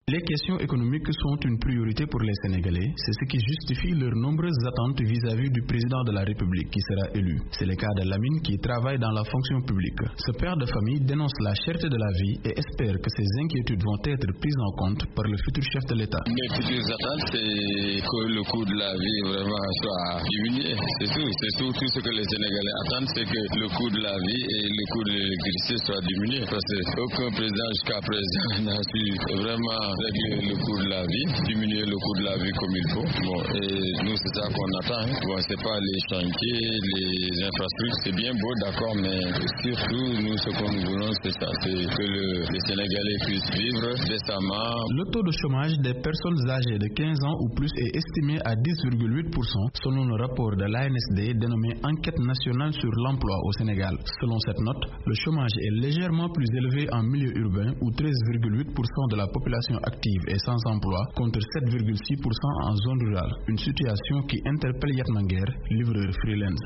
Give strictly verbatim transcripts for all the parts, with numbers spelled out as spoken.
Les questions économiques sont une priorité pour les Sénégalais. C'est ce qui justifie leurs nombreuses attentes vis-à-vis du président de la République qui sera élu. C'est le cas de Lamine qui travaille dans la fonction publique. Ce père de famille dénonce la cherté de la vie et espère que ces inquiétudes vont être prises en compte par le futur chef de l'État. Mes futures attentes, c'est que le coût de la vie vraiment soit diminué. C'est tout. C'est tout, tout ce que les Sénégalais attendent, c'est que le coût de la vie et le coût de l'électricité soit diminué. Parce qu'aucun président jusqu'à présent n'a su vraiment régler le coût de la vie, diminuer le coût de la vie comme il faut. Bon, et nous, c'est ça qu'on attend. Hein. Bon, c'est pas les chantiers, les infrastructures, c'est bien beau, d'accord, mais surtout, nous, ce que nous voulons, c'est ça, c'est que le, les Sénégalais puissent vivre décemment. Le taux de chômage des personnes âgées de quinze ans ou plus est estimé à dix virgule huit pour cent selon le rapport de l'A N S D dénommé Enquête nationale sur l'emploi au Sénégal. Selon cette note, le chômage est légèrement plus élevé en milieu urbain où treize virgule huit pour cent de la population active est sans emploi contre sept virgule six pour cent en zone rurale. Une situation qui interpelle Yatmanger, livreur freelance.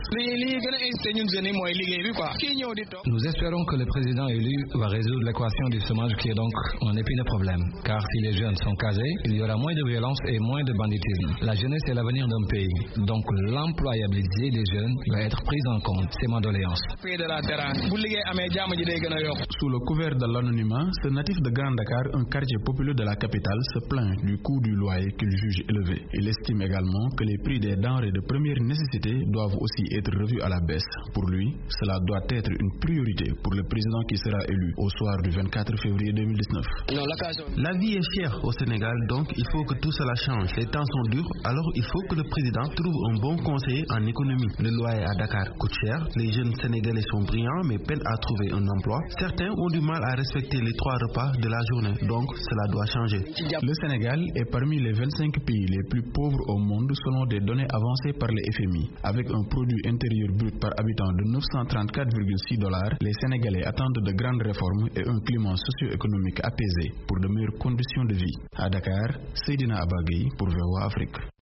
Nous espérons que le président élu va résoudre l'équation du chômage qui est donc un épineux problème. Car si les jeunes sont casés, il y aura moins de violence et moins de banditisme. La jeunesse est l'avenir d'un pays. Donc l'employabilité des jeunes va être prise en compte. C'est ma doléance. Sous le couvert de l'anonymat, ce natif de Grand Dakar, un quartier populaire de la capitale, se plaint du coût du loyer qu'il juge élevé. Il estime également que les prix des denrées de première nécessité doivent aussi être revus à la baisse. Pour lui, cela doit être une priorité pour le président qui sera élu au soir du vingt-quatre février deux mille dix-neuf. La vie est chère au Sénégal, donc il faut que tout cela change. Les temps sont durs, alors il faut que le président trouve un bon conseiller en économie. Le loyer à Dakar coûte cher, les jeunes Sénégalais sont brillants mais peinent à trouver un emploi. Certains ont du mal à respecter les trois repas de la journée, donc cela doit changer. Le Sénégal est parmi les vingt-cinq pays les plus pauvres au monde selon des données avancées par le F M I. Avec un produit intérieur brut par habitant de neuf cent trente-quatre virgule six dollars, les Sénégalais attendent de grandes réformes et un climat socio-économique apaisé pour de meilleures conditions de vie. À Dakar, Seydina Abagui pour V O A Afrique.